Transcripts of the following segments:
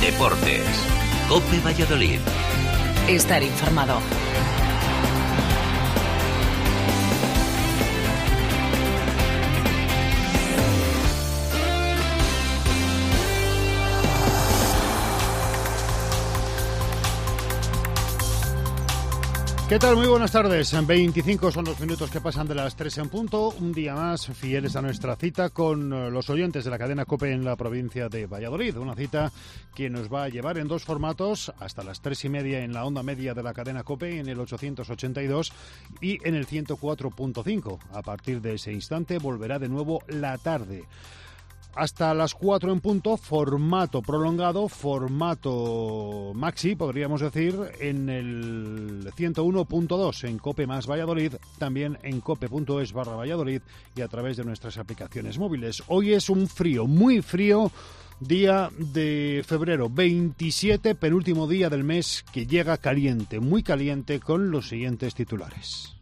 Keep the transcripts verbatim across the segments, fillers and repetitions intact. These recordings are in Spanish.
Deportes. COPE Valladolid. Estar informado. ¿Qué tal? Muy buenas tardes. veinticinco son los minutos que pasan de las tres en punto. Un día más, fieles a nuestra cita con los oyentes de la cadena COPE en la provincia de Valladolid. Una cita que nos va a llevar en dos formatos hasta las tres y media en la onda media de la cadena COPE en el ochocientos ochenta y dos y en el ciento cuatro punto cinco. A partir de ese instante volverá de nuevo la tarde. Hasta las cuatro en punto, formato prolongado, formato maxi, podríamos decir, en el ciento uno punto dos en COPE más Valladolid, también en cope.es barra Valladolid y a través de nuestras aplicaciones móviles. Hoy es un frío, muy frío, día de febrero, veintisiete, penúltimo día del mes que llega caliente, muy caliente, con los siguientes titulares.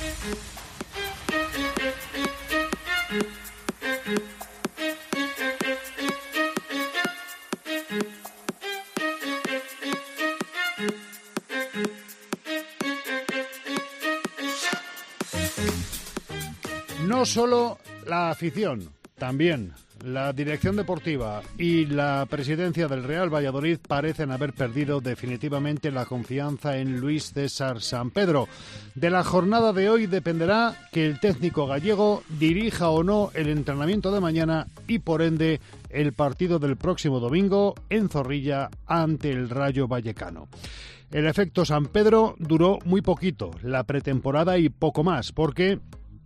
No solo la afición, también la dirección deportiva y la presidencia del Real Valladolid parecen haber perdido definitivamente la confianza en Luis César Sampedro. De la jornada de hoy dependerá que el técnico gallego dirija o no el entrenamiento de mañana y, por ende, el partido del próximo domingo en Zorrilla ante el Rayo Vallecano. El efecto Sampedro duró muy poquito, la pretemporada y poco más, porque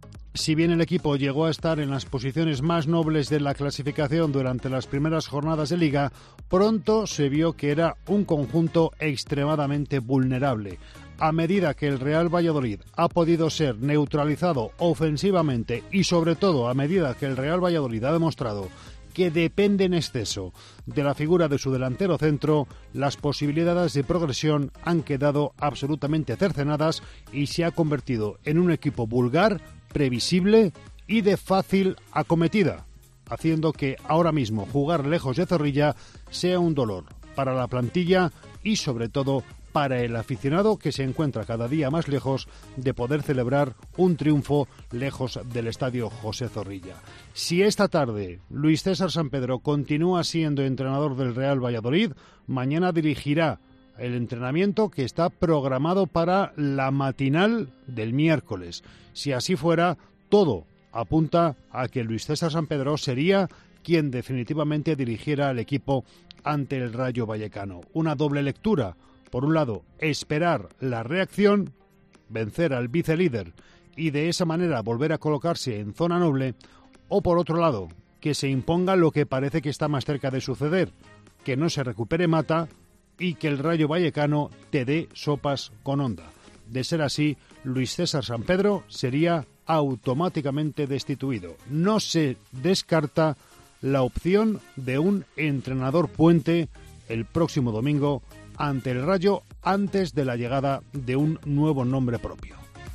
si bien el equipo llegó a estar en las posiciones más nobles de la clasificación durante las primeras jornadas de Liga, pronto se vio que era un conjunto extremadamente vulnerable. A medida que el Real Valladolid ha podido ser neutralizado ofensivamente y sobre todo a medida que el Real Valladolid ha demostrado que depende en exceso de la figura de su delantero centro, las posibilidades de progresión han quedado absolutamente cercenadas y se ha convertido en un equipo vulgar, previsible y de fácil acometida, haciendo que ahora mismo jugar lejos de Zorrilla sea un dolor para la plantilla y sobre todo para el aficionado, que se encuentra cada día más lejos de poder celebrar un triunfo lejos del estadio José Zorrilla. Si esta tarde Luis César Sampedro continúa siendo entrenador del Real Valladolid, mañana dirigirá el entrenamiento que está programado para la matinal del miércoles. Si así fuera, todo apunta a que Luis César Sampedro sería quien definitivamente dirigiera al equipo ante el Rayo Vallecano. Una doble lectura. Por un lado, esperar la reacción, vencer al vicelíder y de esa manera volver a colocarse en zona noble, o por otro lado, que se imponga lo que parece que está más cerca de suceder, que no se recupere Mata y que el Rayo Vallecano te dé sopas con onda. De ser así, Luis César Sampedro sería automáticamente destituido. No se descarta la opción de un entrenador puente el próximo domingo ante el Rayo antes de la llegada de un nuevo nombre propio.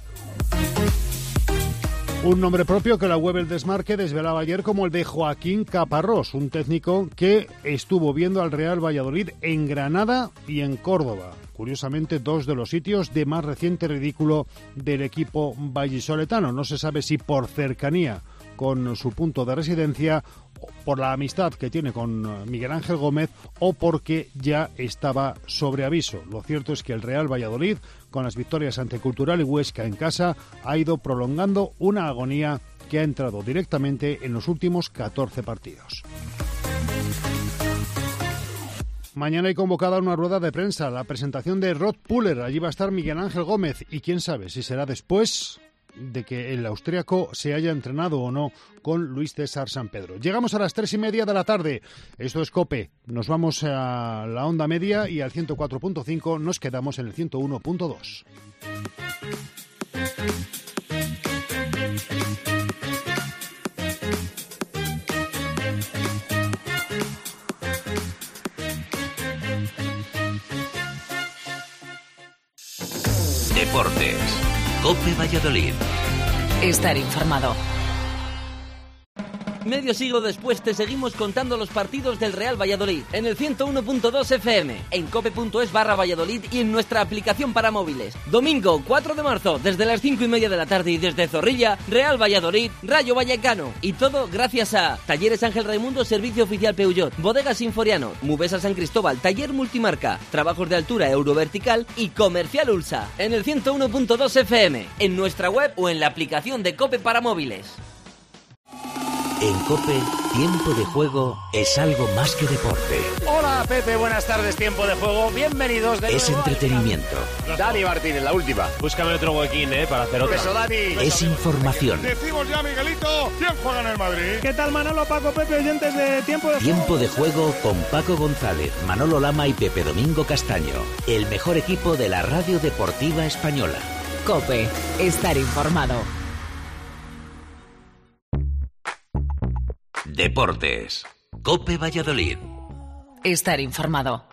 Un nombre propio que la web El Desmarque desvelaba ayer como el de Joaquín Caparrós, un técnico que estuvo viendo al Real Valladolid en Granada y en Córdoba. Curiosamente, dos de los sitios de más reciente ridículo del equipo vallisoletano. No se sabe si por cercanía con su punto de residencia, por la amistad que tiene con Miguel Ángel Gómez o porque ya estaba sobre aviso. Lo cierto es que el Real Valladolid, con las victorias ante Cultural y Huesca en casa, ha ido prolongando una agonía que ha entrado directamente en los últimos catorce partidos. Mañana hay convocada una rueda de prensa, la presentación de Rod Puller. Allí va a estar Miguel Ángel Gómez y quién sabe si será después de que el austríaco se haya entrenado o no con Luis César Sampedro. Llegamos a las tres y media de la tarde. Esto es COPE. Nos vamos a la onda media y al ciento cuatro punto cinco nos quedamos en el ciento uno punto dos. Deportes. COPE Valladolid. Estar informado. Medio siglo después te seguimos contando los partidos del Real Valladolid en el ciento uno punto dos F M, en cope punto es barra Valladolid y en nuestra aplicación para móviles. Domingo cuatro de marzo, desde las cinco y media de la tarde y desde Zorrilla, Real Valladolid, Rayo Vallecano. Y todo gracias a Talleres Ángel Raimundo, Servicio Oficial Peugeot, Bodegas Sinforiano, Mubesa San Cristóbal, Taller Multimarca, Trabajos de Altura Eurovertical y Comercial Ulsa. En el ciento uno punto dos F M, en nuestra web o en la aplicación de Cope para móviles. En COPE, tiempo de juego es algo más que deporte. Hola Pepe, buenas tardes, tiempo de juego, bienvenidos de Es nuevo. entretenimiento. Dani Martínez, la última. Búscame otro huequín, eh, para hacer otra. Eso, Dani. Es información. Decimos ya, Miguelito, ¿quién juega en el Madrid? ¿Qué tal, Manolo, Paco, Pepe, oyentes de Tiempo de Juego? Tiempo de juego con Paco González, Manolo Lama y Pepe Domingo Castaño. El mejor equipo de la radio deportiva española. COPE. Estar informado. Deportes. COPE Valladolid. Estar informado.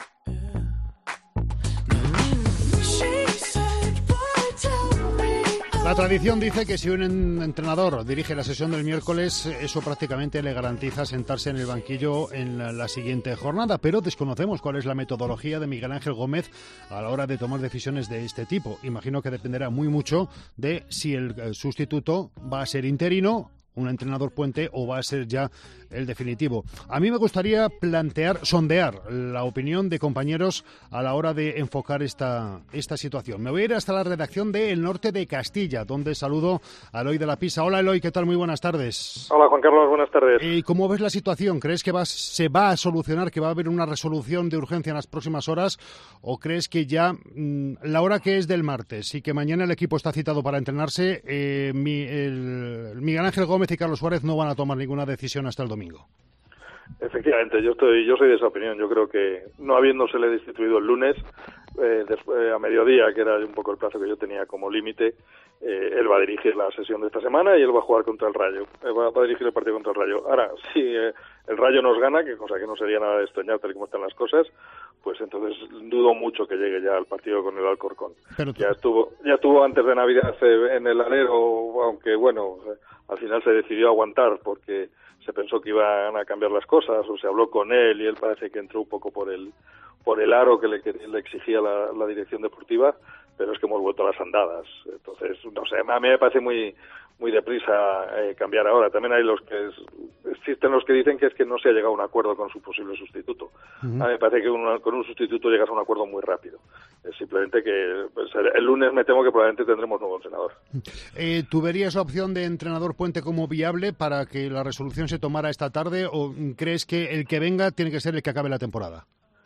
La tradición dice que si un entrenador dirige la sesión del miércoles, eso prácticamente le garantiza sentarse en el banquillo en la, la siguiente jornada, pero desconocemos cuál es la metodología de Miguel Ángel Gómez a la hora de tomar decisiones de este tipo. Imagino que dependerá muy mucho de si el, el sustituto va a ser interino, un entrenador puente, o va a ser ya el definitivo. A mí me gustaría plantear, sondear la opinión de compañeros a la hora de enfocar esta, esta situación. Me voy a ir hasta la redacción de El Norte de Castilla, donde saludo a Eloy de la Pisa. Hola Eloy, ¿qué tal? Muy buenas tardes. Hola Juan Carlos, buenas tardes. ¿Y cómo ves la situación? ¿Crees que va, se va a solucionar, que va a haber una resolución de urgencia en las próximas horas? ¿O crees que ya mmm, la hora que es del martes y que mañana el equipo está citado para entrenarse, eh, mi, el, Miguel Ángel Gómez y Carlos Suárez no van a tomar ninguna decisión hasta el domingo? Efectivamente, yo estoy, yo soy de esa opinión. Yo creo que no habiéndosele destituido el lunes, eh, después, a mediodía, que era un poco el plazo que yo tenía como límite, eh, él va a dirigir la sesión de esta semana y él va a jugar contra el Rayo. Él va, va a dirigir el partido contra el Rayo. Ahora, si eh, el Rayo nos gana, que cosa que no sería nada de extrañar tal y como están las cosas, pues entonces dudo mucho que llegue ya al partido con el Alcorcón. Pero ya estuvo, ya estuvo antes de Navidad en el alero, aunque bueno, al final se decidió aguantar porque se pensó que iban a cambiar las cosas, o se habló con él y él parece que entró un poco por el por el aro que le, que le exigía la, la dirección deportiva, pero es que hemos vuelto a las andadas. Entonces, no sé, a mí me parece muy muy deprisa eh, cambiar ahora. También hay los que es, existen los que dicen que es que no se ha llegado a un acuerdo con su posible sustituto. Uh-huh. A mí me parece que una, con un sustituto llegas a un acuerdo muy rápido. Es simplemente que pues, el lunes me temo que probablemente tendremos nuevo entrenador. Eh, ¿Tú verías la opción de entrenador puente como viable para que la resolución se tomara esta tarde, o crees que el que venga tiene que ser el que acabe la temporada?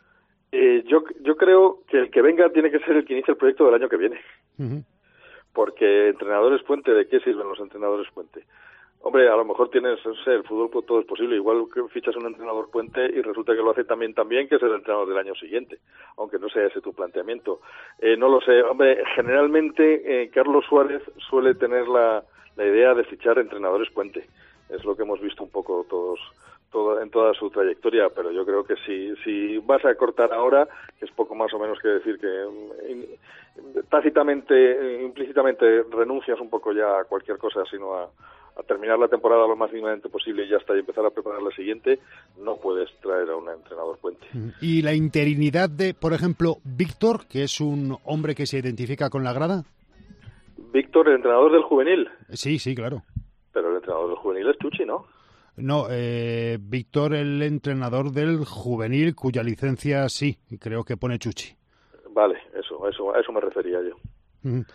Eh, yo, yo creo que el que venga tiene que ser el que inicie el proyecto del año que viene. Uh-huh. Porque entrenadores puente, ¿de qué sirven los entrenadores puente? Hombre, a lo mejor tienes, no sé, el fútbol pues, todo es posible. Igual que fichas un entrenador puente y resulta que lo hace también tan bien que es el entrenador del año siguiente, aunque no sea ese tu planteamiento. Eh, no lo sé. Hombre, generalmente eh, Carlos Suárez suele tener la, la idea de fichar entrenadores puente. Es lo que hemos visto un poco todos todo, en toda su trayectoria, pero yo creo que si, si vas a cortar ahora, que es poco más o menos que decir que eh, tácitamente, implícitamente renuncias un poco ya a cualquier cosa, sino a, a terminar la temporada lo más mínimamente posible y ya está, y empezar a preparar la siguiente, no puedes traer a un entrenador puente. ¿Y la interinidad de, por ejemplo, Víctor, que es un hombre que se identifica con la grada? Víctor, el entrenador del juvenil. Sí, sí, claro. Pero el entrenador del juvenil es Chuchi, ¿no? No, eh, Víctor, el entrenador del juvenil, cuya licencia sí, creo que pone Chuchi. Vale, eso, eso, a eso me refería yo. Uh-huh.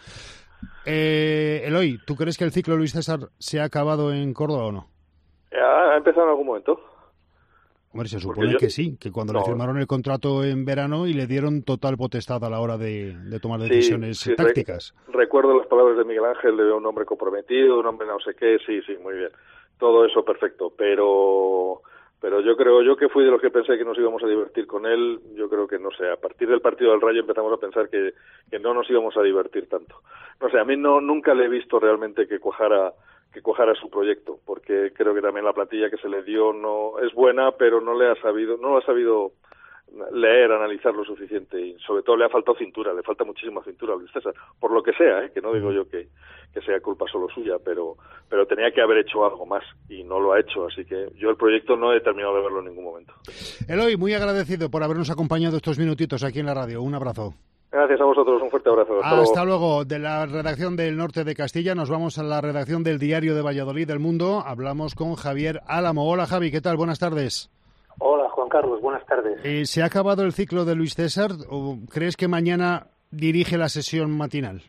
Eh, Eloy, ¿tú crees que el ciclo Luis César se ha acabado en Córdoba o no? ¿Ha empezado en algún momento? Hombre, se supone yo... que sí, que cuando no. le firmaron el contrato en verano y le dieron total potestad a la hora de, de tomar decisiones sí, sí, tácticas. Re- recuerdo las palabras de Miguel Ángel, de un hombre comprometido, un hombre no sé qué, sí, sí, muy bien. Todo eso perfecto, pero pero yo creo, yo que fui de los que pensé que nos íbamos a divertir con él, yo creo que no sé, a partir del partido del Rayo empezamos a pensar que, que no nos íbamos a divertir tanto. No sé, a mí no nunca le he visto realmente que cuajara que cuajara su proyecto, porque creo que también la plantilla que se le dio no es buena, pero no le ha sabido, no lo ha sabido leer, analizar lo suficiente, y sobre todo le ha faltado cintura, le falta muchísima cintura a Luis César, por lo que sea, ¿eh? Que no digo yo que, que sea culpa solo suya, pero pero tenía que haber hecho algo más y no lo ha hecho, así que yo el proyecto no he terminado de verlo en ningún momento. Eloy, muy agradecido por habernos acompañado estos minutitos aquí en la radio, un abrazo. Gracias a vosotros, un fuerte abrazo. Hasta, Hasta luego. luego. De la redacción del Norte de Castilla nos vamos a la redacción del Diario de Valladolid del Mundo. Hablamos con Javier Álamo. Hola Javi, ¿qué tal? Buenas tardes. Hola Juan Carlos, buenas tardes. Eh, ¿Se ha acabado el ciclo de Luis César o crees que mañana dirige la sesión matinal?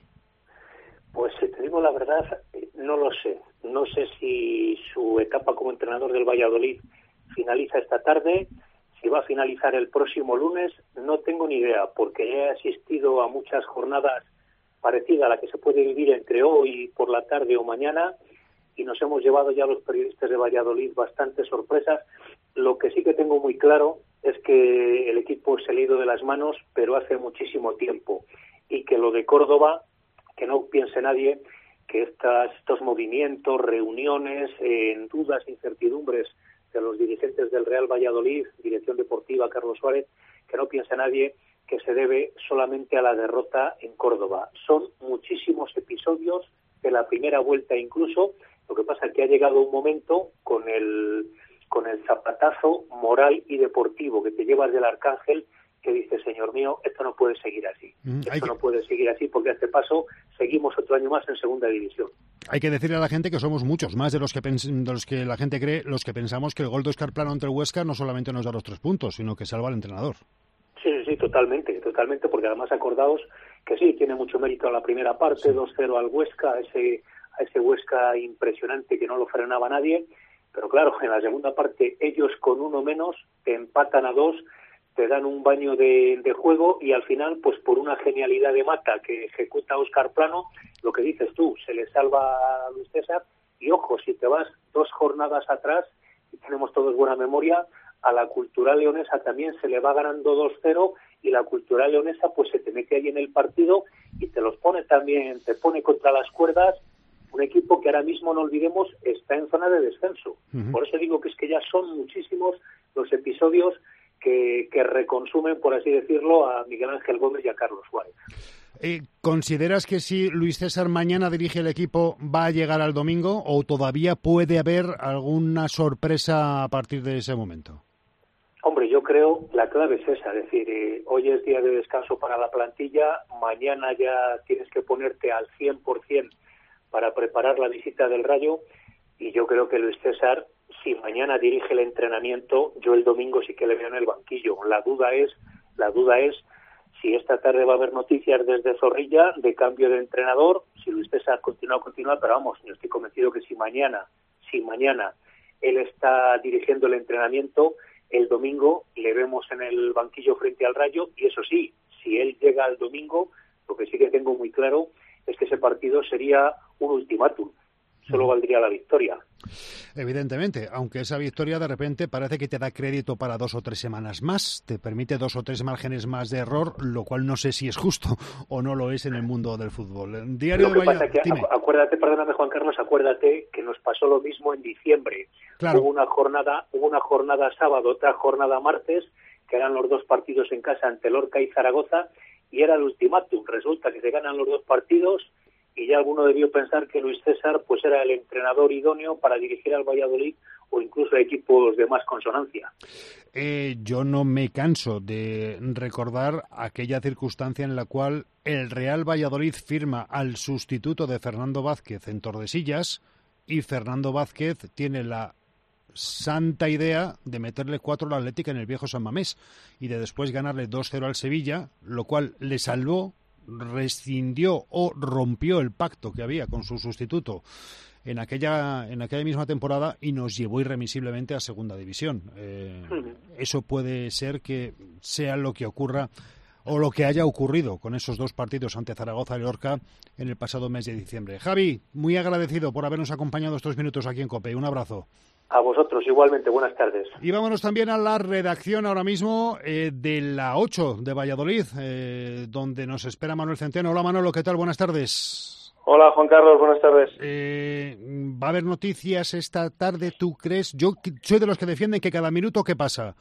Pues si te digo la verdad, no lo sé. No sé si su etapa como entrenador del Valladolid finaliza esta tarde. Si va a finalizar el próximo lunes, no tengo ni idea, porque he asistido a muchas jornadas parecidas a la que se puede vivir entre hoy por la tarde o mañana, y nos hemos llevado ya los periodistas de Valladolid bastantes sorpresas. Lo que sí que tengo muy claro es que el equipo se le ha ido de las manos, pero hace muchísimo tiempo, y que lo de Córdoba, que no piense nadie que estas, estos movimientos, reuniones, eh, dudas, incertidumbres de los dirigentes del Real Valladolid, dirección deportiva Carlos Suárez, que no piense nadie que se debe solamente a la derrota en Córdoba. Son muchísimos episodios de la primera vuelta incluso. Lo que pasa es que ha llegado un momento con el con el zapatazo moral y deportivo que te llevas del Arcángel, que dice, señor mío, esto no puede seguir así. Mm, esto que... no puede seguir así, porque a este paso seguimos otro año más en segunda división. Hay que decirle a la gente que somos muchos, más de los que pens- de los que la gente cree, los que pensamos que el gol de Óscar Plano ante el Huesca no solamente nos da los tres puntos, sino que salva al entrenador. Sí, sí, totalmente, totalmente, porque además acordaos que sí, tiene mucho mérito en la primera parte, sí. dos cero al Huesca, a ese, a ese Huesca impresionante que no lo frenaba nadie, pero claro, en la segunda parte ellos con uno menos te empatan a dos, te dan un baño de, de juego y al final, pues por una genialidad de Mata que ejecuta Óscar Plano, lo que dices tú, se le salva a Luis César. Y ojo, si te vas dos jornadas atrás, y tenemos todos buena memoria, a la Cultural Leonesa también se le va ganando dos cero y la Cultural Leonesa pues se te mete ahí en el partido y te los pone también, te pone contra las cuerdas un equipo que ahora mismo, no olvidemos, está en zona de descenso. Uh-huh. Por eso digo que es que ya son muchísimos los episodios que, que reconsumen, por así decirlo, a Miguel Ángel Gómez y a Carlos Suárez. Eh, ¿Consideras que si Luis César mañana dirige el equipo va a llegar al domingo o todavía puede haber alguna sorpresa a partir de ese momento? Hombre, yo creo la clave es esa, es decir, eh, hoy es día de descanso para la plantilla, mañana ya tienes que ponerte al cien por ciento para preparar la visita del Rayo, y yo creo que Luis César, si mañana dirige el entrenamiento, yo el domingo sí que le veo en el banquillo. La duda es, la duda es si esta tarde va a haber noticias desde Zorrilla de cambio de entrenador, si Luis César continúa o continúa, pero vamos, yo estoy convencido que si mañana, si mañana él está dirigiendo el entrenamiento, el domingo le vemos en el banquillo frente al Rayo, y eso sí, si él llega al domingo, lo que sí que tengo muy claro es que ese partido sería un ultimátum. Solo valdría la victoria. Evidentemente, aunque esa victoria de repente parece que te da crédito para dos o tres semanas más, te permite dos o tres márgenes más de error, lo cual no sé si es justo o no lo es en el mundo del fútbol. El diario lo que de pasa es que, Dime. acuérdate, perdóname Juan Carlos, acuérdate que nos pasó lo mismo en diciembre. Claro. Hubo una jornada, hubo una jornada sábado, otra jornada martes, que eran los dos partidos en casa ante Lorca y Zaragoza, y era el ultimátum. Resulta que se ganan los dos partidos y ya alguno debió pensar que Luis César pues era el entrenador idóneo para dirigir al Valladolid o incluso a equipos de más consonancia. Eh, yo no me canso de recordar aquella circunstancia en la cual el Real Valladolid firma al sustituto de Fernando Vázquez en Tordesillas y Fernando Vázquez tiene la santa idea de meterle cuatro al Atlético en el viejo San Mamés y de después ganarle dos cero al Sevilla, lo cual le salvó, rescindió o rompió el pacto que había con su sustituto en aquella en aquella misma temporada y nos llevó irremisiblemente a segunda división. Eh, eso puede ser que sea lo que ocurra o lo que haya ocurrido con esos dos partidos ante Zaragoza y Lorca en el pasado mes de diciembre. Javi, muy agradecido por habernos acompañado estos minutos aquí en COPE. Un abrazo. A vosotros igualmente, buenas tardes. Y vámonos también a la redacción ahora mismo eh, de la ocho de Valladolid, eh, donde nos espera Manuel Centeno. Hola Manolo, ¿qué tal? Buenas tardes. Hola Juan Carlos, buenas tardes. Eh, ¿Va a haber noticias esta tarde, tú crees? Yo soy de los que defienden que cada minuto que pasa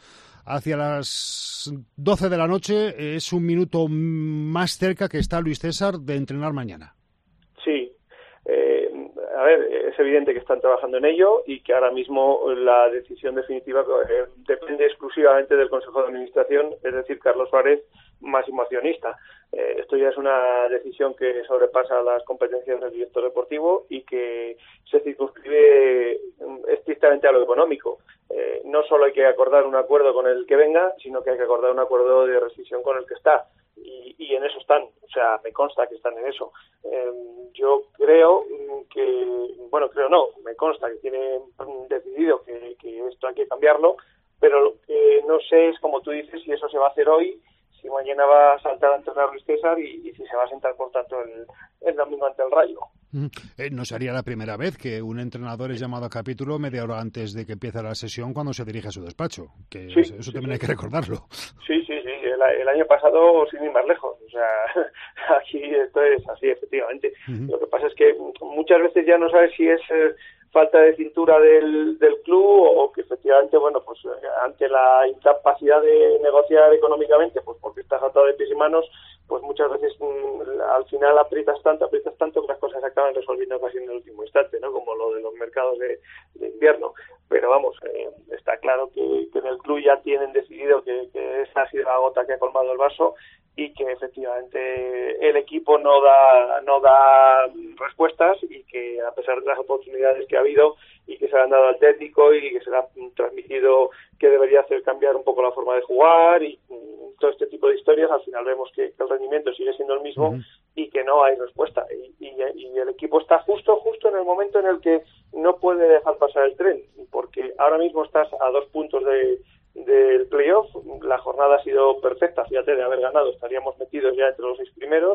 hacia las doce de la noche es un minuto más cerca que está Luis César de entrenar mañana. Sí. Eh, a ver, es evidente que están trabajando en ello y que ahora mismo la decisión definitiva eh, depende exclusivamente del Consejo de Administración, es decir, Carlos Suárez, máximo accionista. Eh, esto ya es una decisión que sobrepasa las competencias del director deportivo y que se circunscribe estrictamente a lo económico. Eh, no solo hay que acordar un acuerdo con el que venga, sino que hay que acordar un acuerdo de rescisión con el que está. Y, y en eso están, o sea, me consta que están en eso. Eh, yo creo que, bueno, creo no, me consta que tienen decidido que, que esto hay que cambiarlo, pero lo que no sé es, como tú dices, si eso se va a hacer hoy, si mañana va a saltar a entrenar Luis César y, y si se va a sentar, por tanto, el, el domingo ante el Rayo. Eh, no sería la primera vez que un entrenador es llamado a capítulo media hora antes de que empiece la sesión cuando se dirige a su despacho, que sí, eso sí, también sí. hay que recordarlo. Sí, sí, sí, el, el año pasado sin ir más lejos, o sea, aquí esto es así, efectivamente. Uh-huh. Lo que pasa es que muchas veces ya no sabes si es eh, falta de cintura del, del club o que efectivamente, bueno, pues ante la incapacidad de negociar económicamente, pues porque estás atado de pies y manos, pues muchas veces mmm, al final aprietas tanto, aprietas tanto que las cosas se acaban resolviendo casi en el último instante, ¿no? Como lo de los mercados de, de invierno. Pero vamos, eh, está claro que, que en el club ya tienen decidido que, que esa ha sido la gota que ha colmado el vaso y que efectivamente el equipo no da no da respuestas y que a pesar de las oportunidades que ha habido y que se le han dado al técnico y que se le ha transmitido que debería hacer cambiar un poco la forma de jugar y todo este tipo de historias, al final vemos que, que el rendimiento sigue siendo el mismo uh-huh. y que no hay respuesta y, y, y el equipo está justo justo en el momento en el que no puede dejar pasar el tren, porque ahora mismo estás a dos puntos de del playoff, la jornada ha sido perfecta, fíjate, de haber ganado estaríamos metidos ya entre los seis primeros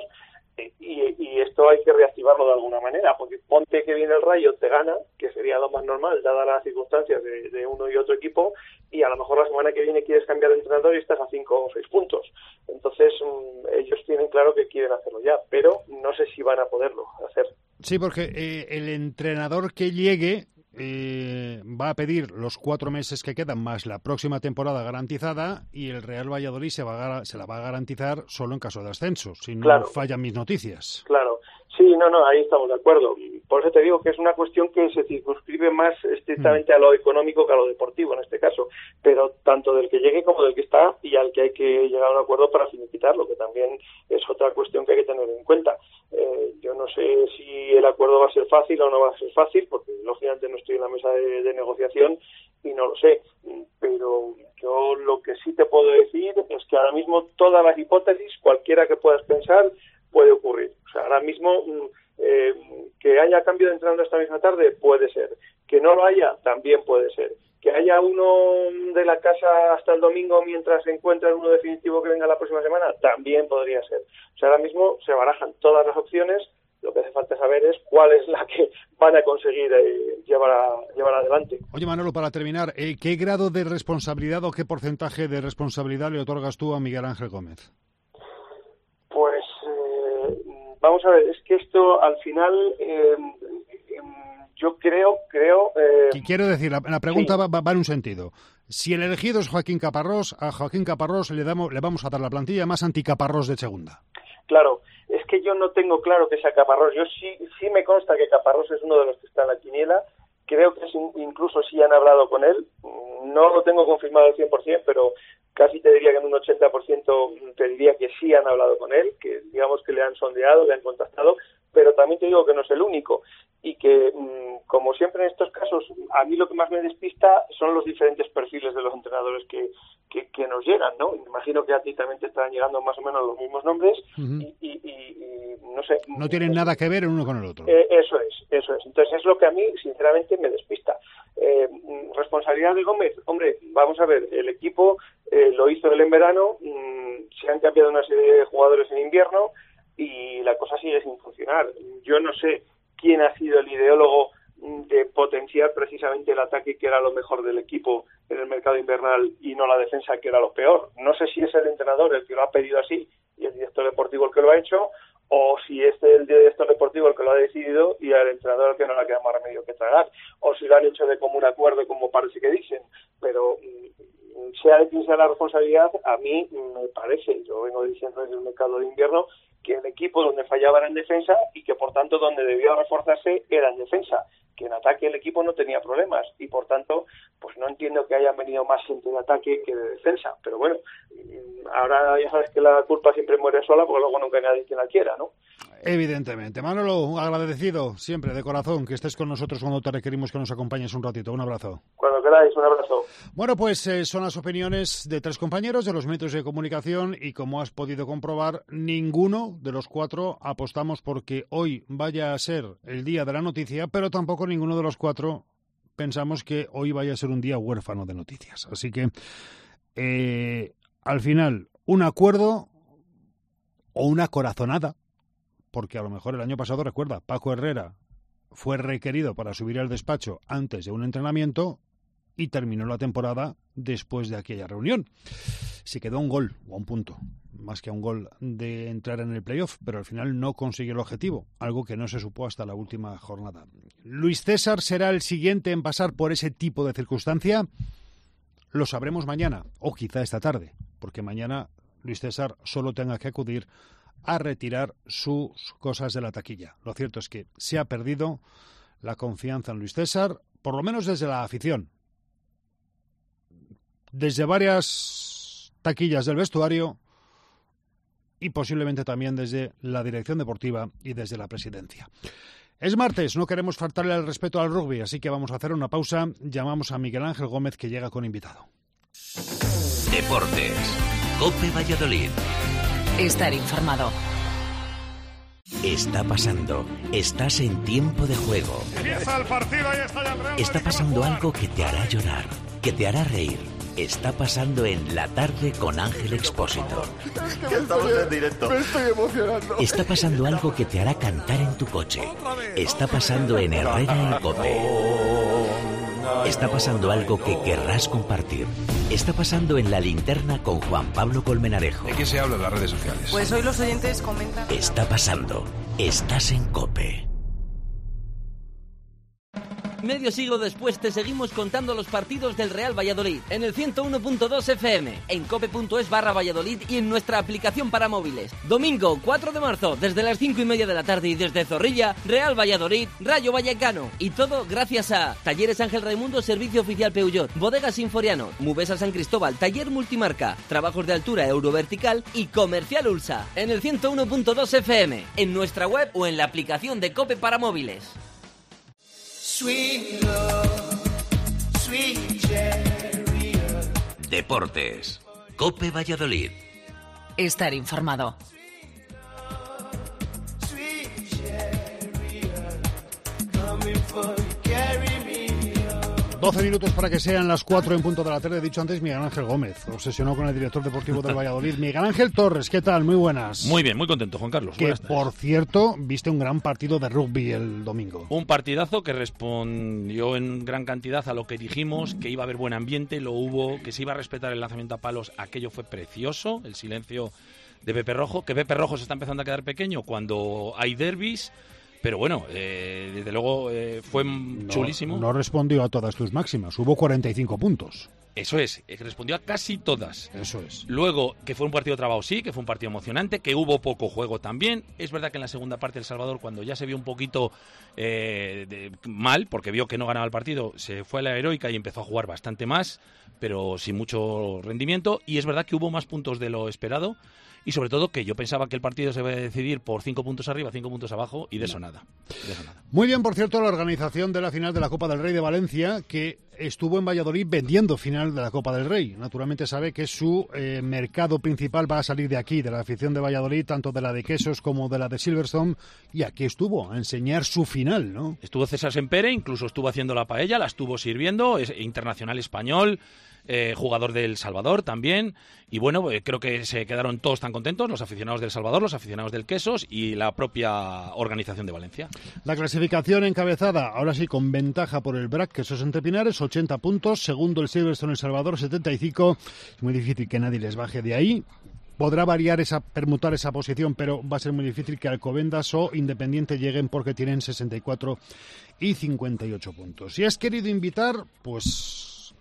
y, y esto hay que reactivarlo de alguna manera, porque ponte que viene el Rayo, te gana, que sería lo más normal dadas las circunstancias de, de uno y otro equipo, y a lo mejor la semana que viene quieres cambiar de entrenador y estás a cinco o seis puntos, entonces um, ellos tienen claro que quieren hacerlo ya, pero no sé si van a poderlo hacer. Sí, porque eh, el entrenador que llegue Eh, va a pedir los cuatro meses que quedan más la próxima temporada garantizada y el Real Valladolid se, va a, se la va a garantizar solo en caso de ascenso, si no claro. fallan mis noticias. Claro, sí, no, no, ahí estamos de acuerdo. Por eso te digo que es una cuestión que se circunscribe más estrictamente mm. a lo económico que a lo deportivo en este caso, pero tanto del que llegue como del que está y al que hay que llegar a un acuerdo para finiquitarlo, que también es otra cuestión que hay que tener en cuenta. Eh, yo no sé si el acuerdo va a ser fácil o no va a ser fácil, porque lógicamente no estoy en la mesa de, de negociación y no lo sé, pero yo lo que sí te puedo decir es que ahora mismo todas las hipótesis, cualquiera que puedas pensar, puede ocurrir. O sea, ahora mismo eh, que haya cambio de entrenador esta misma tarde, puede ser. Que no lo haya, también puede ser. Que haya uno de la casa hasta el domingo mientras se encuentra uno definitivo que venga la próxima semana, también podría ser. O sea, ahora mismo se barajan todas las opciones, lo que hace falta saber es cuál es la que van a conseguir eh, llevar, a, llevar adelante. Oye, Manolo, para terminar, eh, ¿qué grado de responsabilidad o qué porcentaje de responsabilidad le otorgas tú a Miguel Ángel Gómez? Pues eh, vamos a ver, es que esto al final eh, eh, yo creo, creo... Eh, Quiero decir, la, la pregunta sí. va, va en un sentido. Si el elegido es Joaquín Caparrós, a Joaquín Caparrós le, damos, le vamos a dar la plantilla más anticaparrós de segunda. Claro, es que yo no tengo claro que sea Caparrós. Yo sí, sí me consta que Caparrós es uno de los que está en la quiniela. Creo que es, incluso sí han hablado con él. No lo tengo confirmado al cien por ciento, pero casi te diría que en un ochenta por ciento te diría que sí han hablado con él, que digamos que le han sondeado, le han contactado, pero también te digo que no es el único y que, como siempre en estos casos, a mí lo que más me despista son los diferentes perfiles de los entrenadores que, que, que nos llegan, ¿no? Me imagino que a ti también te están llegando más o menos los mismos nombres uh-huh. y, y, y, y no sé... No tienen eso, nada que ver el uno con el otro. Eh, eso es, eso es. Entonces es lo que a mí, sinceramente, me despista. Eh, responsabilidad de Gómez, hombre, vamos a ver, el equipo eh, lo hizo él en verano, mmm, se han cambiado una serie de jugadores en invierno y la cosa sigue sin funcionar. Yo no sé quién ha sido el ideólogo de potenciar precisamente el ataque, que era lo mejor del equipo en el mercado invernal, y no la defensa, que era lo peor. No sé si es el entrenador el que lo ha pedido así y el director deportivo el que lo ha hecho, o si es el director deportivo el que lo ha decidido y al entrenador el que no le queda más remedio que tragar, o si lo han hecho de común acuerdo, como parece que dicen. Pero sea de quien sea es la responsabilidad, a mí me parece, yo vengo diciendo desde el mercado de invierno, que el equipo donde fallaba era en defensa y que por tanto donde debía reforzarse era en defensa, que en ataque el equipo no tenía problemas y por tanto pues no entiendo que hayan venido más gente de ataque que de defensa, pero bueno, ahora ya sabes que la culpa siempre muere sola porque luego nunca hay nadie quien la quiera, ¿no? Evidentemente. Manolo, agradecido siempre de corazón que estés con nosotros cuando te requerimos que nos acompañes un ratito. Un abrazo. Cuando queráis, un abrazo. Bueno, pues eh, son las opiniones de tres compañeros de los medios de comunicación y como has podido comprobar, ninguno de los cuatro apostamos porque hoy vaya a ser el día de la noticia, pero tampoco ninguno de los cuatro pensamos que hoy vaya a ser un día huérfano de noticias. Así que, eh, al final, un acuerdo o una corazonada, porque a lo mejor el año pasado, recuerda, Paco Herrera fue requerido para subir al despacho antes de un entrenamiento y terminó la temporada después de aquella reunión. Se quedó un gol o un punto, más que un gol de entrar en el playoff, pero al final no consiguió el objetivo, algo que no se supo hasta la última jornada. ¿Luis César será el siguiente en pasar por ese tipo de circunstancia? Lo sabremos mañana, o quizá esta tarde, porque mañana Luis César solo tenga que acudir a retirar sus cosas de la taquilla. Lo cierto es que se ha perdido la confianza en Luis César, por lo menos desde la afición. Desde varias taquillas del vestuario y posiblemente también desde la dirección deportiva y desde la presidencia. Es martes, no queremos faltarle el respeto al rugby, así que vamos a hacer una pausa. Llamamos a Miguel Ángel Gómez, que llega con invitado. Deportes. COPE Valladolid. Estar informado. Está pasando. Estás en tiempo de juego. Empieza el partido, ahí está ya el Real Está pasando algo que te hará llorar, que te hará reír. Está pasando en La Tarde con Ángel Expósito. Que estamos en directo. Me estoy emocionando. Está pasando algo que te hará cantar en tu coche. Está pasando en Herrera en COPE. Está pasando algo que querrás compartir. Está pasando en La Linterna con Juan Pablo Colmenarejo. ¿De qué se habla en las redes sociales? Pues hoy los oyentes comentan. Está pasando. Estás en COPE. Medio siglo después te seguimos contando los partidos del Real Valladolid en el ciento uno punto dos F M, en cope.es barra Valladolid y en nuestra aplicación para móviles. Domingo cuatro de marzo, desde las cinco y media de la tarde y desde Zorrilla, Real Valladolid, Rayo Vallecano. Y todo gracias a Talleres Ángel Raimundo, Servicio Oficial Peugeot, Bodegas Sinforiano, Mubesa San Cristóbal, Taller Multimarca, Trabajos de Altura Eurovertical y Comercial Ulsa. En el ciento uno punto dos F M, en nuestra web o en la aplicación de Cope para móviles. Sweet love, sweet chariot. Deportes. COPE Valladolid. Estar informado. Sweet chariot, coming for you, carry me on. doce minutos para que sean las cuatro en punto de la tarde. He dicho antes Miguel Ángel Gómez, obsesionado con el director deportivo del Valladolid. Miguel Ángel Torres, ¿qué tal? Muy buenas. Muy bien, muy contento, Juan Carlos. Que, por cierto, viste un gran partido de rugby el domingo. Un partidazo que respondió en gran cantidad a lo que dijimos, que iba a haber buen ambiente, lo hubo, que se iba a respetar el lanzamiento a palos. Aquello fue precioso, el silencio de Pepe Rojo, que Pepe Rojo se está empezando a quedar pequeño cuando hay derbis. Pero bueno, eh, desde luego eh, fue no, chulísimo. No respondió a todas tus máximas, hubo cuarenta y cinco puntos. Eso es, respondió a casi todas. Eso es. Luego, que fue un partido trabado, sí, que fue un partido emocionante, que hubo poco juego también. Es verdad que en la segunda parte El Salvador, cuando ya se vio un poquito eh, de, mal, porque vio que no ganaba el partido, se fue a la heroica y empezó a jugar bastante más, pero sin mucho rendimiento. Y es verdad que hubo más puntos de lo esperado. Y sobre todo que yo pensaba que el partido se iba a decidir por cinco puntos arriba, cinco puntos abajo, y de eso nada. De eso nada. Muy bien, por cierto, la organización de la final de la Copa del Rey de Valencia, que estuvo en Valladolid vendiendo final de la Copa del Rey. Naturalmente sabe que su eh, mercado principal va a salir de aquí, de la afición de Valladolid, tanto de la de Quesos como de la de Silverstone, y aquí estuvo a enseñar su final, ¿no? Estuvo César Sempere, incluso estuvo haciendo la paella, la estuvo sirviendo, es internacional español. Eh, jugador del Salvador también, y bueno, eh, creo que se quedaron todos tan contentos, los aficionados del Salvador, los aficionados del Quesos y la propia organización de Valencia. La clasificación encabezada, ahora sí, con ventaja por el B R A C Quesos Entre Pinares, ochenta puntos, segundo el Silverstone El Salvador, setenta y cinco, es muy difícil que nadie les baje de ahí. Podrá variar esa, permutar esa posición, pero va a ser muy difícil que Alcobendas o Independiente lleguen porque tienen sesenta y cuatro y cincuenta y ocho puntos. Si has querido invitar, pues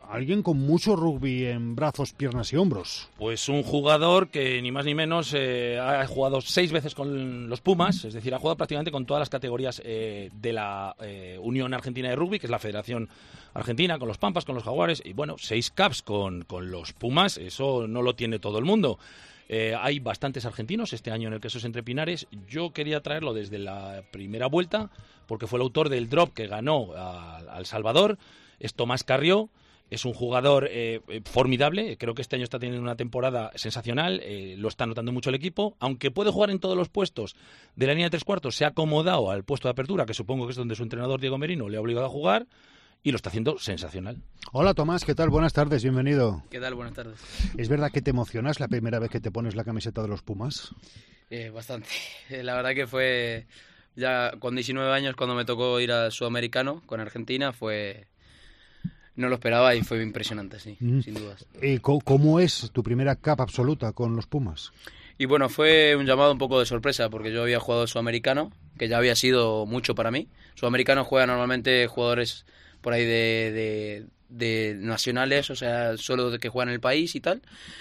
alguien con mucho rugby en brazos, piernas y hombros. Pues un jugador que ni más ni menos eh, ha jugado seis veces con los Pumas, es decir, ha jugado prácticamente con todas las categorías eh, de la eh, Unión Argentina de Rugby, que es la Federación Argentina, con los Pampas, con los Jaguares, y bueno, seis caps con, con los Pumas, eso no lo tiene todo el mundo. Eh, hay bastantes argentinos este año en el Quesos Entre Pinares. Yo quería traerlo desde la primera vuelta, porque fue el autor del drop que ganó a, a El Salvador, es Tomás Carrió. Es un jugador eh, formidable, creo que este año está teniendo una temporada sensacional, eh, lo está notando mucho el equipo, aunque puede jugar en todos los puestos de la línea de tres cuartos, se ha acomodado al puesto de apertura, que supongo que es donde su entrenador Diego Merino le ha obligado a jugar, y lo está haciendo sensacional. Hola Tomás, ¿qué tal? Buenas tardes, bienvenido. ¿Qué tal? Buenas tardes. ¿Es verdad que te emocionas la primera vez que te pones la camiseta de los Pumas? Eh, bastante, la verdad que fue ya con diecinueve años cuando me tocó ir al Sudamericano con Argentina, fue... No lo esperaba y fue impresionante, sí, mm. sin dudas. Eh, ¿Cómo es tu primera capa absoluta con los Pumas? Y bueno, fue un llamado un poco de sorpresa, porque yo había jugado Sudamericano, que ya había sido mucho para mí. Sudamericano juega normalmente jugadores por ahí de, de, de nacionales, o sea, solo de que juegan en el país y tal.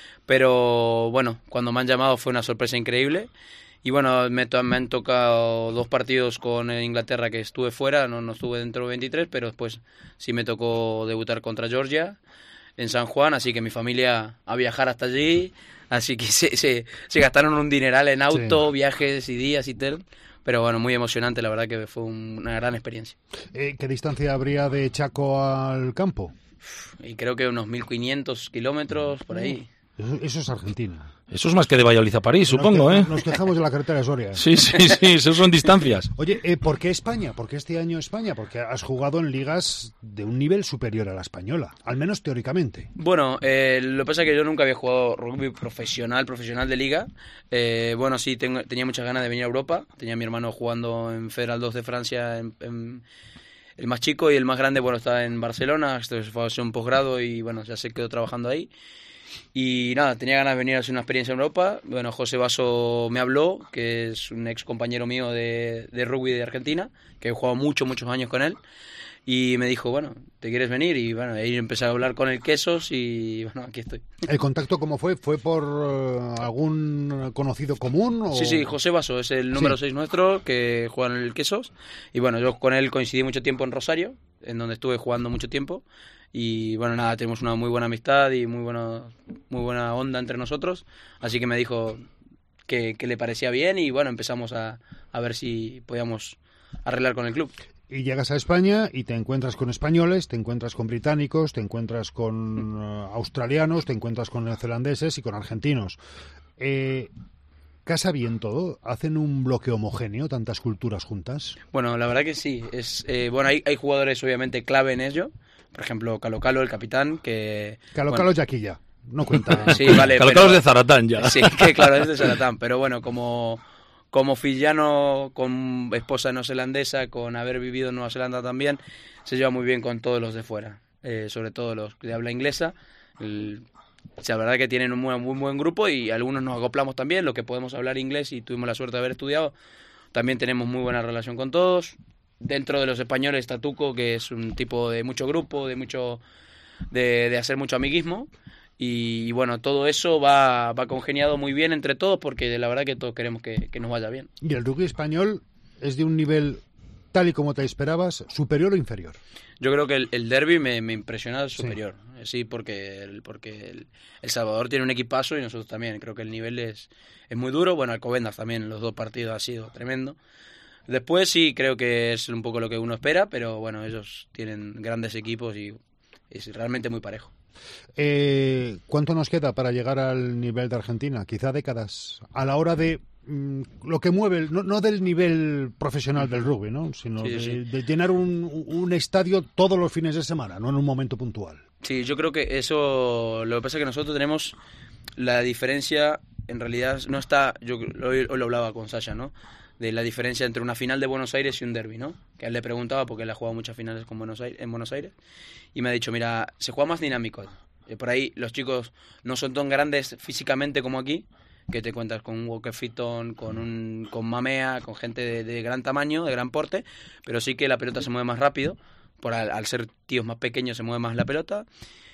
Pero bueno, cuando me han llamado fue una sorpresa increíble. Y bueno, me, to- me han tocado dos partidos con Inglaterra que estuve fuera, no, no estuve dentro de veintitrés, pero después sí me tocó debutar contra Georgia en San Juan, así que mi familia a viajar hasta allí, así que se, se, se gastaron un dineral en auto, sí. viajes y días y tal, pero bueno, muy emocionante, la verdad que fue un, una gran experiencia. Eh, ¿Qué distancia habría de Chaco al campo? Y creo que unos mil quinientos kilómetros por ahí. Eso, eso es Argentina. Eso es más que de Valladolid a París, nos supongo, que, ¿eh? Nos quejamos de la carretera de Soria. Sí, sí, sí, eso son distancias. Oye, eh, ¿por qué España? ¿Por qué este año España? Porque has jugado en ligas de un nivel superior a la española, al menos teóricamente. Bueno, eh, lo que pasa es que yo nunca había jugado rugby profesional, profesional de liga. Eh, bueno, sí, tengo, tenía muchas ganas de venir a Europa. Tenía a mi hermano jugando en Federal dos de Francia, en, en, el más chico, y el más grande, bueno, está en Barcelona. Esto fue a hacer un posgrado y, bueno, ya se quedó trabajando ahí. Y nada, tenía ganas de venir a hacer una experiencia en Europa. Bueno, José Basso me habló, que es un ex compañero mío de, de rugby de Argentina, que he jugado muchos, muchos años con él. Y me dijo, bueno, ¿te quieres venir? Y bueno, ahí empecé a hablar con el Quesos y bueno, aquí estoy. ¿El contacto cómo fue? ¿Fue por uh, algún conocido común? O... Sí, sí, José Basso es el número sí. seis nuestro, que juega en el Quesos. Y bueno, yo con él coincidí mucho tiempo en Rosario, en donde estuve jugando mucho tiempo. Y bueno, nada, tenemos una muy buena amistad y muy buena, muy buena onda entre nosotros. Así que me dijo que, que le parecía bien y bueno, empezamos a, a ver si podíamos arreglar con el club. Y llegas a España y te encuentras con españoles, te encuentras con británicos, te encuentras con uh, australianos, te encuentras con neozelandeses y con argentinos. Eh, ¿Casa bien todo? ¿Hacen un bloque homogéneo, tantas culturas juntas? Bueno, la verdad que sí. Es eh, bueno, hay, hay jugadores obviamente clave en ello. Por ejemplo, Calo Calo, el capitán, que... Calo bueno, Calo ya aquí ya, no cuenta. Sí, vale. Calo Calo es de Zaratán ya. Sí, que claro, es de Zaratán. Pero bueno, como, como filiano con esposa neozelandesa, con haber vivido en Nueva Zelanda también, se lleva muy bien con todos los de fuera. Eh, sobre todo los de habla inglesa. El, o sea, la verdad que tienen un muy, muy buen grupo y algunos nos acoplamos también, los que podemos hablar inglés y tuvimos la suerte de haber estudiado. También tenemos muy buena relación con todos. Dentro de los españoles está Tuco, que es un tipo de mucho grupo, de mucho de, de hacer mucho amiguismo. Y, y bueno, todo eso va, va congeniado muy bien entre todos porque la verdad que todos queremos que, que nos vaya bien. ¿Y el rugby español es de un nivel, tal y como te esperabas, superior o inferior? Yo creo que el, el derbi me, me impresiona superior. Sí, sí porque, el, porque el, el Salvador tiene un equipazo y nosotros también. Creo que el nivel es, es muy duro. Bueno, Alcobendas también, los dos partidos ha sido tremendo. Después sí, creo que es un poco lo que uno espera, pero bueno, ellos tienen grandes equipos y es realmente muy parejo. Eh, ¿Cuánto nos queda para llegar al nivel de Argentina? Quizá décadas. A la hora de mmm, lo que mueve, no, no del nivel profesional del rugby, ¿no? Sino sí, de, sí. de llenar un, un estadio todos los fines de semana, no en un momento puntual. Sí, yo creo que eso, lo que pasa es que nosotros tenemos la diferencia, en realidad no está, yo hoy, hoy lo hablaba con Sasha, ¿no? De la diferencia entre una final de Buenos Aires y un derbi, ¿no? Que a él le preguntaba porque él ha jugado muchas finales con Buenos Aires, en Buenos Aires y me ha dicho, mira, se juega más dinámico. Por ahí los chicos no son tan grandes físicamente como aquí, que te cuentas con un Walker Fitton, con un con Mamea, con gente de, de gran tamaño, de gran porte, pero sí que la pelota se mueve más rápido, por al, al ser tíos más pequeños se mueve más la pelota.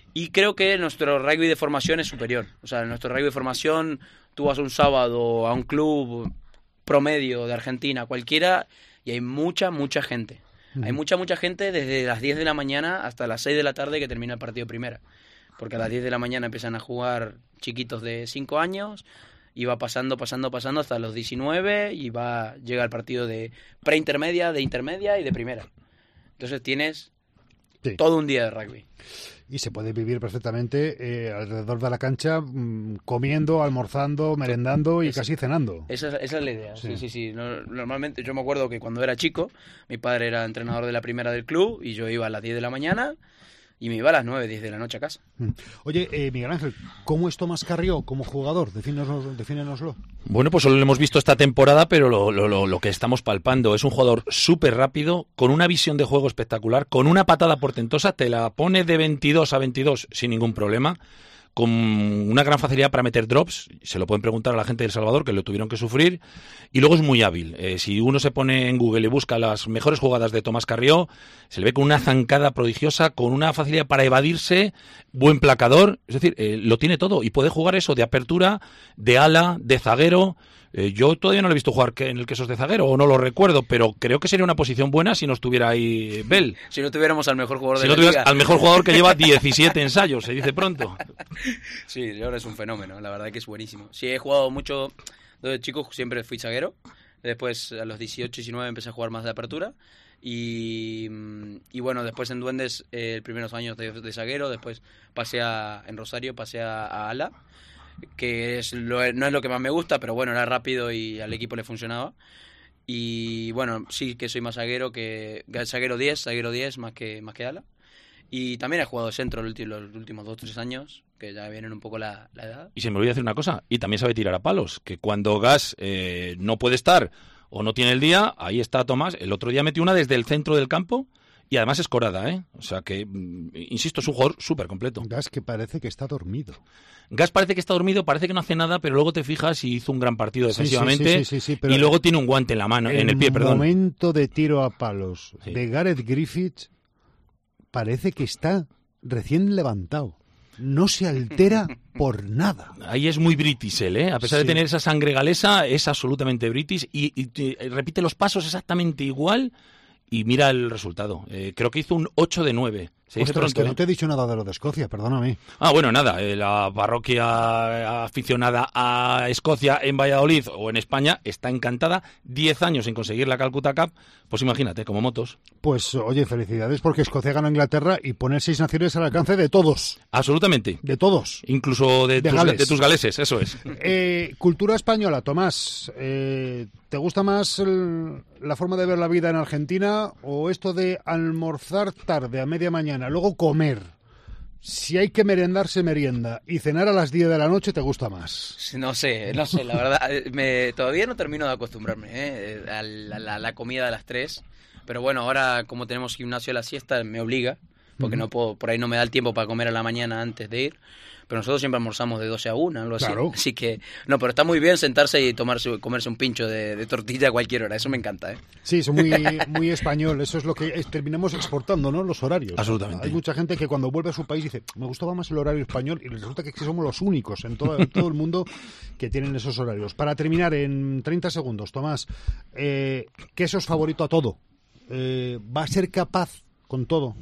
Y creo que nuestro rugby de formación es superior. O sea, nuestro rugby de formación, tú vas un sábado a un club promedio de Argentina, cualquiera, y hay mucha, mucha gente. Uh-huh. Hay mucha, mucha gente desde las diez de la mañana hasta las seis de la tarde que termina el partido primera. Porque a las diez de la mañana empiezan a jugar chiquitos de cinco años y va pasando, pasando, pasando hasta los diecinueve y va llega el partido de preintermedia, de intermedia y de primera. Entonces tienes sí. todo un día de rugby. Y se puede vivir perfectamente eh, alrededor de la cancha, mmm, comiendo, almorzando, merendando y esa, casi cenando. Esa, esa es la idea, sí, sí, sí. sí. No, normalmente yo me acuerdo que cuando era chico, mi padre era entrenador de la primera del club y yo iba a las diez de la mañana y me iba a las nueve, diez de la noche a casa. Oye, eh, Miguel Ángel, ¿cómo es Tomás Carrió como jugador? Defínenoslo. defínenoslo. Bueno, pues solo lo hemos visto esta temporada, pero lo, lo, lo, lo que estamos palpando es un jugador súper rápido, con una visión de juego espectacular, con una patada portentosa, te la pone de veintidós a veintidós sin ningún problema, con una gran facilidad para meter drops, se lo pueden preguntar a la gente de El Salvador, que lo tuvieron que sufrir, y luego es muy hábil. Eh, si uno se pone en Google y busca las mejores jugadas de Tomás Carrió, se le ve con una zancada prodigiosa, con una facilidad para evadirse, buen placador, es decir, eh, lo tiene todo, y puede jugar eso de apertura, de ala, de zaguero. Eh, yo todavía no lo he visto jugar en el Quesos de zaguero, o no lo recuerdo, pero creo que sería una posición buena si no estuviera ahí Bell. Si no tuviéramos al mejor jugador si de no la liga. Al mejor jugador que lleva diecisiete ensayos, se dice pronto. Sí, ahora es un fenómeno, la verdad que es buenísimo. Sí, he jugado mucho, desde chico siempre fui zaguero, después a los dieciocho, diecinueve empecé a jugar más de apertura, y, y bueno, después en Duendes, eh, primeros años de, de zaguero, después pasé a, en Rosario, pasé a, a ala, que es lo, no es lo que más me gusta, pero bueno, era rápido y al equipo le funcionaba. Y bueno, sí que soy más zaguero que zaguero diez, zaguero diez más que más que ala. Y también he jugado de centro los últimos dos o tres años, que ya vienen un poco la, la edad. Y se me olvidó decir una cosa, y también sabe tirar a palos, que cuando Gas eh, no puede estar o no tiene el día, ahí está Tomás. El otro día metió una desde el centro del campo, y además escorada, ¿eh? O sea que, insisto, es un jugador súper completo. Gas que parece que está dormido. Gas parece que está dormido, parece que no hace nada, pero luego te fijas y hizo un gran partido defensivamente. Sí, sí, sí, sí, sí, pero y luego tiene un guante en la mano, en el pie, perdón. El momento de tiro a palos sí. de Gareth Griffith parece que está recién levantado. No se altera por nada. Ahí es muy british él, ¿eh? A pesar sí. de tener esa sangre galesa, es absolutamente british y, y, y repite los pasos exactamente igual. Y mira el resultado. Eh, creo que hizo un ocho de nueve. Se dice Ostras, pronto, que no te he dicho nada de lo de Escocia, perdóname. Ah, bueno, nada. Eh, la parroquia aficionada a Escocia en Valladolid o en España está encantada. Diez años sin conseguir la Calcutta Cup. Pues imagínate, como motos. Pues, oye, felicidades porque Escocia ganó a Inglaterra y pone seis naciones al alcance de todos. Absolutamente. De todos. Incluso de, de, tus, Gales. de tus galeses, eso es. Eh, cultura española, Tomás. Eh, ¿Te gusta más el, la forma de ver la vida en Argentina o esto de almorzar tarde a media mañana, luego comer? Si hay que merendar, se merienda. Y cenar a las diez de la noche, ¿te gusta más? No sé, no sé, la verdad. Me, todavía no termino de acostumbrarme ¿eh? a la, la, la comida de las tres. Pero bueno, ahora como tenemos gimnasio a la siesta, me obliga. Porque uh-huh. no puedo, por ahí no me da el tiempo para comer a la mañana antes de ir. Pero nosotros siempre almorzamos de doce a una, algo así. Claro. Así que, no, pero está muy bien sentarse y tomarse, comerse un pincho de, de tortilla a cualquier hora. Eso me encanta, ¿eh? Sí, es muy, muy español. Eso es lo que es, terminamos exportando, ¿no? Los horarios. Absolutamente. Hay mucha gente que cuando vuelve a su país dice, me gustaba más el horario español, y resulta que somos los únicos en todo, en todo el mundo que tienen esos horarios. Para terminar, en treinta segundos, Tomás, eh, ¿qué es favorito a todo? Eh, ¿Va a ser capaz con todo?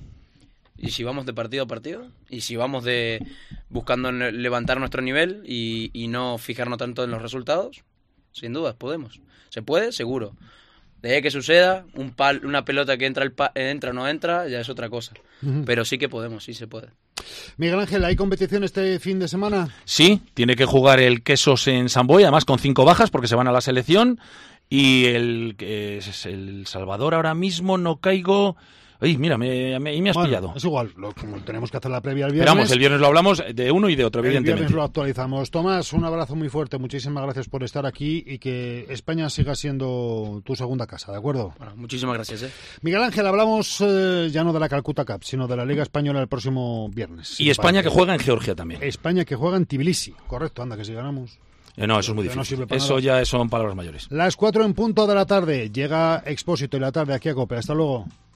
Y si vamos de partido a partido, y si vamos de buscando levantar nuestro nivel y, y no fijarnos tanto en los resultados, sin dudas podemos. Se puede, seguro. De que suceda, un pal, una pelota que entra, el pa, entra o no entra, ya es otra cosa. Uh-huh. Pero sí que podemos, sí se puede. Miguel Ángel, ¿hay competición este fin de semana? Sí, tiene que jugar el Quesos en San Boi, además con cinco bajas porque se van a la selección. Y el, es el Salvador ahora mismo no caigo... Oye, mira, me, me, me has bueno, pillado. Es igual, lo, como tenemos que hacer la previa el viernes. Esperamos, el viernes lo hablamos de uno y de otro, evidentemente. El viernes lo actualizamos. Tomás, un abrazo muy fuerte, muchísimas gracias por estar aquí y que España siga siendo tu segunda casa, ¿de acuerdo? Bueno, muchísimas gracias. ¿eh? Miguel Ángel, hablamos eh, ya no de la Calcutta Cup, sino de la Liga Española el próximo viernes. Y España que juega en Georgia también. España que juega en Tbilisi, correcto, anda, que si ganamos... Eh, no, eso es muy difícil. No eso nada. Ya son palabras mayores. Las cuatro en punto de la tarde. Llega Expósito y la tarde aquí a COPE. Hasta luego.